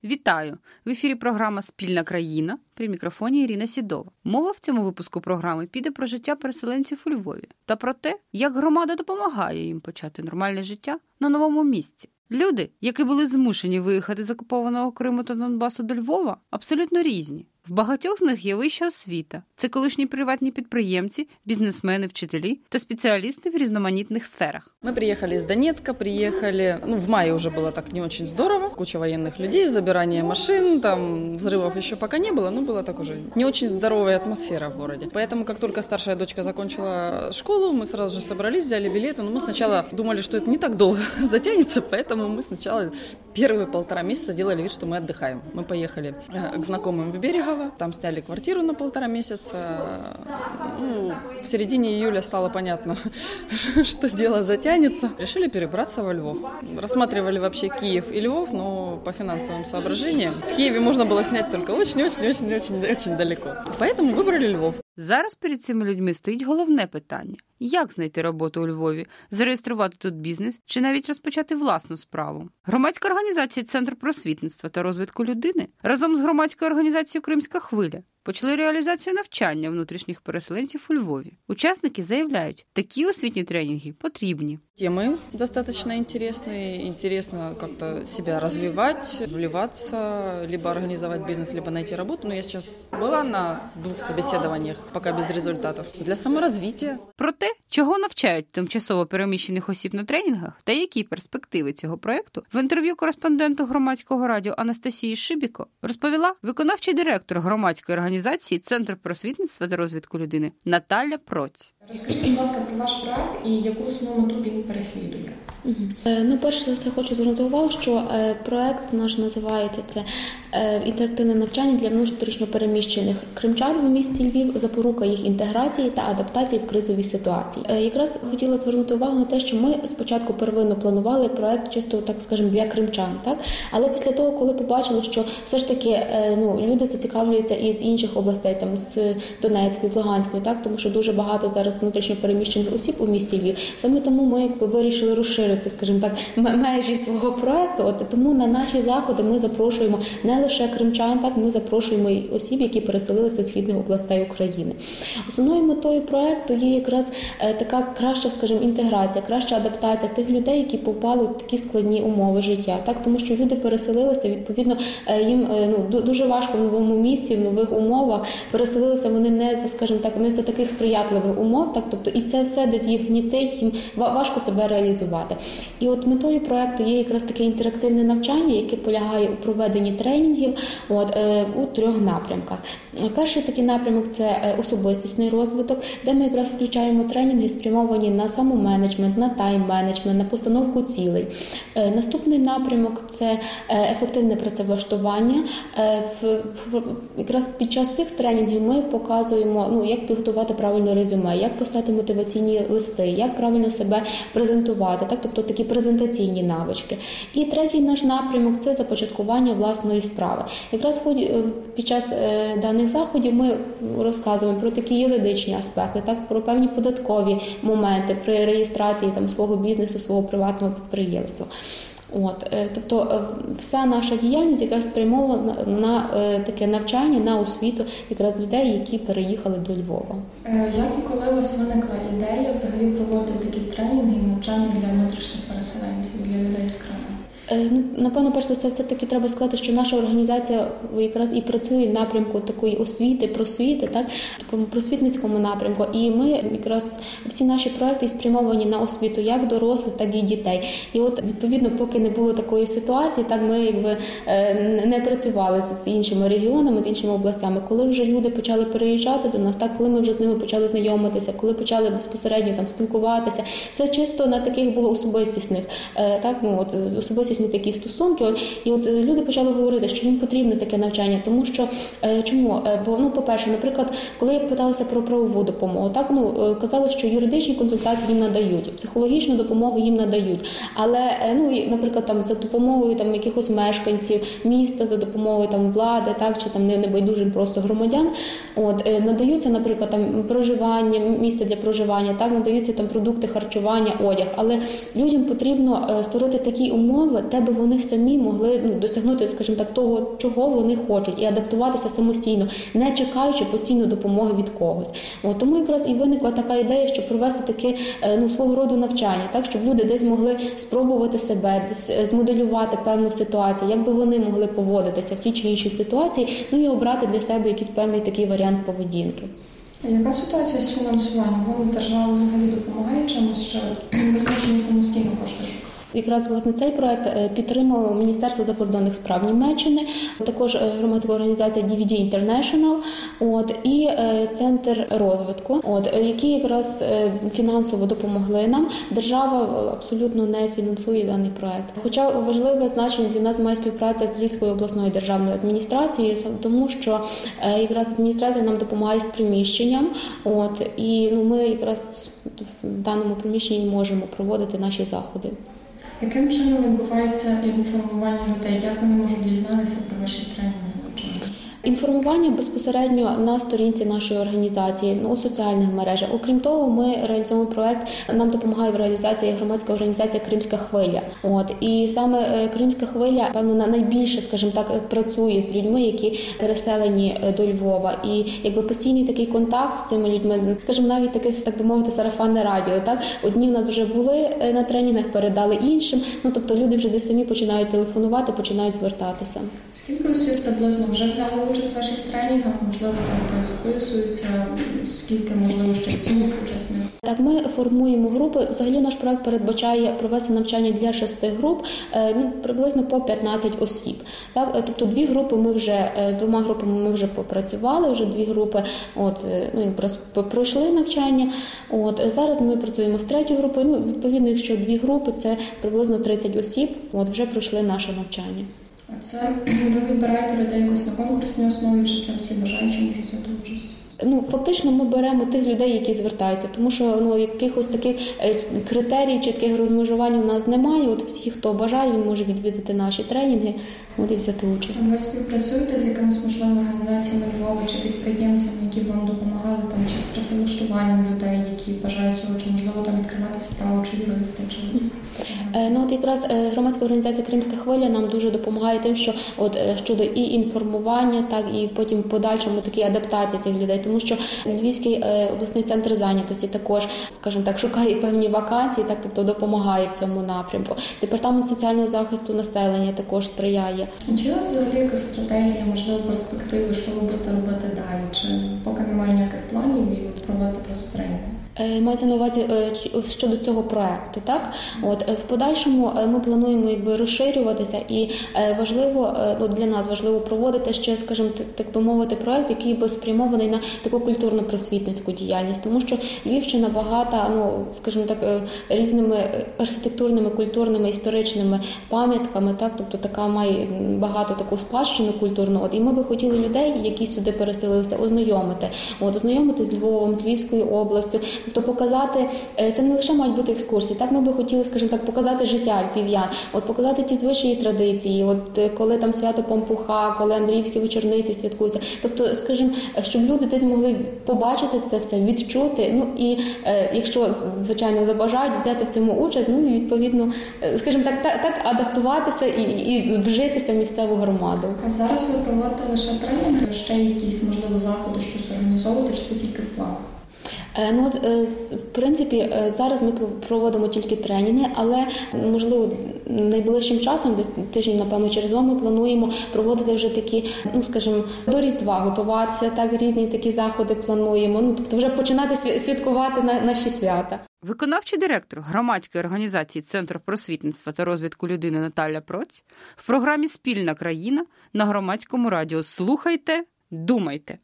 Вітаю! В ефірі програма «Спільна країна». При мікрофоні Ірина Сідова. Мова в цьому випуску програми піде про життя переселенців у Львові та про те, як громада допомагає їм почати нормальне життя на новому місці. Люди, які були змушені виїхати з окупованого Криму та Донбасу до Львова, абсолютно різні. В багатьох з них є вища освіта. Це колишні приватні підприємці, бізнесмени, вчителі та спеціалісти в різноманітних сферах. Мы приехали из Донецка, в мае уже было так не очень здорово. Куча военных людей, забирание машин, там взрывов еще пока не было, но была так уже не очень здоровая атмосфера в городе. Поэтому, как только старшая дочка закончила школу, мы сразу же собрались, взяли билеты, но мы сначала думали, что это не так долго затянется, поэтому мы сначала первые 1,5 месяца делали вид, что мы отдыхаем. Мы поехали к знакомым в Берегово, там сняли квартиру на 1,5 месяца. В середине июля стало понятно, что дело затянется. Решили перебраться во Львов. Рассматривали вообще Киев и Львов, но по финансовым соображениям в Киеве можно было снять только очень далеко. Поэтому выбрали Львов. Зараз перед цими людьми стоїть головне питання – як знайти роботу у Львові, зареєструвати тут бізнес чи навіть розпочати власну справу. Громадська організація «Центр просвітництва та розвитку людини» разом з громадською організацією «Кримська хвиля» почали реалізацію навчання внутрішніх переселенців у Львові. Учасники заявляють, такі освітні тренінги потрібні. Темы достаточно интересные. Интересно как-то себя развивать, вливаться, либо организовать бизнес, либо найти работу. Но я сейчас была на 2 собеседованиях, пока без результатов. Для саморазвития. Про те, чого навчають тимчасово переміщених осіб на тренінгах та які перспективи цього проєкту, в інтерв'ю кореспонденту громадського радіо Анастасії Шибіко розповіла виконавчий директор громадської організації «Центр просвітництва та розвитку людини» Наталя Проць. Розкажіть, будь ласка, про ваш проект і яку основну мету він переслідує. Перш за все хочу звернути увагу, що проект наш називається це інтерактивне навчання для внутрішньопереміщених кримчан у місті Львів, запорука їх інтеграції та адаптації в кризовій ситуації. Якраз хотіла звернути увагу на те, що ми спочатку первинно планували проект чисто, так скажемо, для кримчан, так? Але після того, коли побачили, що все ж таки люди зацікавлюються із інших областей, там з Донецької, з Луганської, так? Тому що дуже багато зараз внутрішньопереміщених осіб у місті Львів. Саме тому ми вирішили розширити, скажімо так, межі свого проекту. Тому на наші заходи ми запрошуємо не лише кримчан, так, ми запрошуємо і осіб, які переселилися з східних областей України. Основною метою проекту є якраз така краща, скажімо, інтеграція, краща адаптація тих людей, які попали в такі складні умови життя, так, тому що люди переселилися, відповідно, їм дуже важко в новому місці, в нових умовах, переселилися вони не за, скажімо так, не за таких сприятливих умов, так, тобто і це все десь їх гнітить, їм важко себе реалізувати. І от метою проекту є якраз таке інтерактивне навчання, яке полягає у проведенні тренінгів у 3 напрямках. Перший такий напрямок – це особистісний розвиток, де ми якраз включаємо тренінги, спрямовані на самоменеджмент, на тайм-менеджмент, на постановку цілей. Наступний напрямок – це ефективне працевлаштування. Якраз під час цих тренінгів ми показуємо, як підготувати правильно резюме, як писати мотиваційні листи, як правильно себе презентувати, так, тобто такі презентаційні навички. І третій наш напрямок – це започаткування власної справи. Якраз під час даних заходів ми розказуємо про такі юридичні аспекти, так, про певні податкові моменти при реєстрації там свого бізнесу, свого приватного підприємства. Тобто вся наша діяльність якраз спрямована на таке навчання, на освіту якраз людей, які переїхали до Львова. Як і коли у вас виникла ідея взагалі проводити такі тренінги і навчання для внутрішніх переселенців, для людей з Криму? Напевно, перш за все-таки треба сказати, що наша організація якраз і працює в напрямку такої освіти, просвіти, так, в такому просвітницькому напрямку. І ми якраз всі наші проекти спрямовані на освіту як дорослих, так і дітей. І от, відповідно, поки не було такої ситуації, так ми не працювали з іншими регіонами, з іншими областями. Коли вже люди почали переїжджати до нас, так, коли ми вже з ними почали знайомитися, коли почали безпосередньо там спілкуватися, це чисто на таких було особистісних, так, особистісні такі стосунки. І от люди почали говорити, що їм потрібне таке навчання, тому що чому? Бо, по-перше, наприклад, коли я питалася про правову допомогу, так, казали, що юридичні консультації їм надають, психологічну допомогу їм надають, але, наприклад, там за допомогою там якихось мешканців міста, за допомогою там влади, так, чи там небайдужих просто громадян, надаються, наприклад, там проживання, місце для проживання, так, надаються там продукти харчування, одяг, але людям потрібно створити такі умови, де би вони самі могли досягнути, скажімо так, того, чого вони хочуть, і адаптуватися самостійно, не чекаючи постійно допомоги від когось. Тому якраз і виникла така ідея, щоб провести таке свого роду навчання, так, щоб люди десь могли спробувати себе, десь змоделювати певну ситуацію, як би вони могли поводитися в тій чи іншій ситуації, і обрати для себе якийсь певний такий варіант поведінки. А яка ситуація з фінансуванням? Вам держава взагалі допомагає чимось, що ви змушені самостійно кошти шукати? Якраз, власне, цей проект підтримало Міністерство закордонних справ Німеччини, також громадська організація DVD International, і Центр розвитку, які якраз фінансово допомогли нам. Держава абсолютно не фінансує даний проект. Хоча важливе значення для нас має співпраця з Львівською обласною державною адміністрацією, тому що якраз адміністрація нам допомагає з приміщенням, і ми якраз в даному приміщенні можемо проводити наші заходи. Яким чином відбувається інформування людей? Як вони можуть дізнатися про ваші тренінги? Інформування безпосередньо на сторінці нашої організації, у соціальних мережах. Окрім того, ми реалізуємо проект, нам допомагає в реалізації громадська організація «Кримська хвиля». І саме «Кримська хвиля», певно, найбільше, скажімо так, працює з людьми, які переселені до Львова. І постійний такий контакт з цими людьми, скажімо, навіть таке, так би мовити, сарафанне радіо. Так? Одні в нас вже були на тренінгах, передали іншим. Тобто люди вже десь самі починають телефонувати, починають звертатися. Скільки осіб приблизно вже взяли участь в ваших тренінгах? Можливо, там записуються, скільки, можливо, ще цих учасників? Так, ми формуємо групи. Взагалі наш проект передбачає провести навчання для 6 груп, приблизно по 15 осіб. Так? Тобто з 2 групами ми вже попрацювали, вже 2 групи пройшли навчання. Зараз ми працюємо з 3 групою. Відповідно, якщо 2 групи, це приблизно 30 осіб, вже пройшли наше навчання. А це ви відбираєте людей якось на конкурсній основі, чи це всі бажаючі можуть взяти участь? Фактично ми беремо тих людей, які звертаються, тому що якихось таких критеріїв, чітких розмежувань у нас немає. Всі, хто бажає, він може відвідати наші тренінги і взяти участь. Ви співпрацюєте з якимось, можливо, організаціями Львова чи підприємцями, які вам допомагали, чи з працевлаштуванням людей, які бажають цього, чи, можливо, відкривати справу, чи юристи, чи... Якраз громадська організація «Кримська хвиля» нам дуже допомагає тим, що щодо і інформування, так і потім подальшому такій адаптації цих людей, тому що Львівський обласний центр зайнятості також, скажімо так, шукає певні вакансії, так, тобто допомагає в цьому напрямку. Департамент соціального захисту населення також сприяє. Чи у вас взагалі якась стратегія, можливо, перспективи, що ви будете робити далі? Чи поки немає ніяких планів і проводити просто тренінги? Мається на увазі щодо цього проекту, так? В подальшому ми плануємо розширюватися, і важливо, для нас важливо проводити ще, скажімо, так би мовити, проект, який би спрямований на таку культурно-просвітницьку діяльність, тому що Львівщина багата, скажімо так, різними архітектурними, культурними, історичними пам'ятками, так? Тобто така має багато таку спадщину культурну, і ми би хотіли людей, які сюди переселилися, ознайомити з Львовом, з Львівською областю. Тобто показати, це не лише мають бути екскурсії, так ми би хотіли, скажімо так, показати життя львів'ян, показати ті звичаї і традиції, коли там свято Пампуха, коли Андріївські вечорниці святкуються. Тобто, скажімо, щоб люди десь могли побачити це все, відчути, і якщо, звичайно, забажають взяти в цьому участь, і відповідно, скажімо так адаптуватися і вжитися в місцеву громаду. А зараз ви проводите лише тренінги, ще якісь, можливо, заходи, щось організовувати, чи це тільки в планах? В принципі, зараз ми проводимо тільки тренінги, але, можливо, найближчим часом, десь тиждень, напевно, через 2, ми плануємо проводити вже такі, скажімо, до Різдва готуватися, так, різні такі заходи плануємо, тобто вже починати святкувати наші свята. Виконавчий директор громадської організації «Центр просвітництва та розвитку людини» Наталя Проць в програмі «Спільна країна» на Громадському радіо. Слухайте, думайте!